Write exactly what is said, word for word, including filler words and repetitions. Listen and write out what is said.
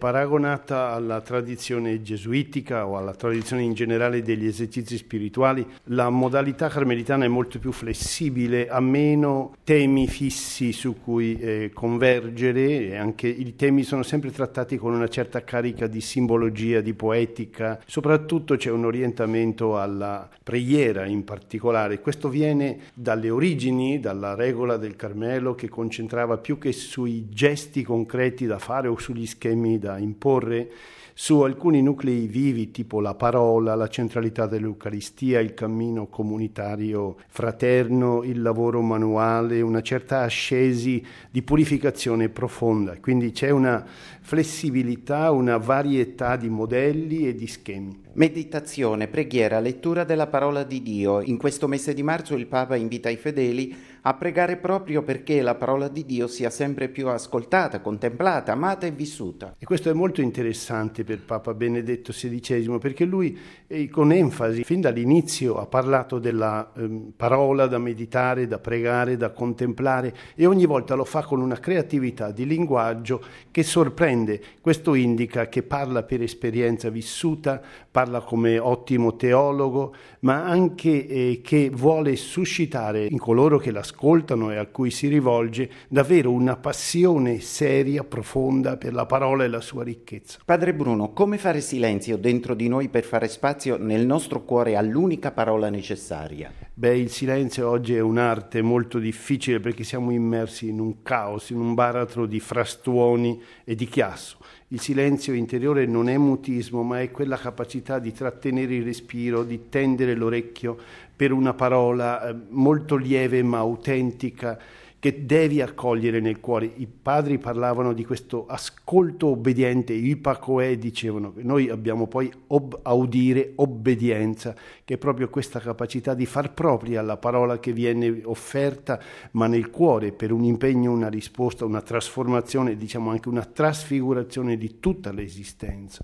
Paragonata alla tradizione gesuitica o alla tradizione in generale degli esercizi spirituali, la modalità carmelitana è molto più flessibile, ha meno temi fissi su cui eh, convergere, e anche i temi sono sempre trattati con una certa carica di simbologia, di poetica. Soprattutto c'è un orientamento alla preghiera in particolare. Questo viene dalle origini, dalla regola del Carmelo, che concentrava più che sui gesti concreti da fare o sugli schemi da imporre, su alcuni nuclei vivi tipo la parola, la centralità dell'Eucaristia, il cammino comunitario fraterno, il lavoro manuale, una certa ascesi di purificazione profonda. Quindi c'è una flessibilità, una varietà di modelli e di schemi. Meditazione, preghiera, lettura della parola di Dio. In questo mese di marzo il Papa invita i fedeli a pregare proprio perché la parola di Dio sia sempre più ascoltata, contemplata, amata e vissuta. E questo è molto interessante per Papa Benedetto sedicesimo, perché lui eh, con enfasi fin dall'inizio ha parlato della eh, parola da meditare, da pregare, da contemplare, e ogni volta lo fa con una creatività di linguaggio che sorprende. Questo indica che parla per esperienza vissuta, parla come ottimo teologo, ma anche eh, che vuole suscitare in coloro che l'ascoltano e a cui si rivolge davvero una passione seria, profonda per la parola e la sua ricchezza. Padre Bruno, come fare silenzio dentro di noi per fare spazio nel nostro cuore all'unica parola necessaria? Beh, il silenzio oggi è un'arte molto difficile perché siamo immersi in un caos, in un baratro di frastuoni e di chiasso. Il silenzio interiore non è mutismo, ma è quella capacità di trattenere il respiro, di tendere l'orecchio per una parola eh, molto lieve ma autentica, che devi accogliere nel cuore. I padri parlavano di questo ascolto obbediente, ipacoe, dicevano che noi abbiamo poi ob- audire, obbedienza, che è proprio questa capacità di far propria la parola che viene offerta, ma nel cuore, per un impegno, una risposta, una trasformazione, diciamo anche una trasfigurazione di tutta l'esistenza.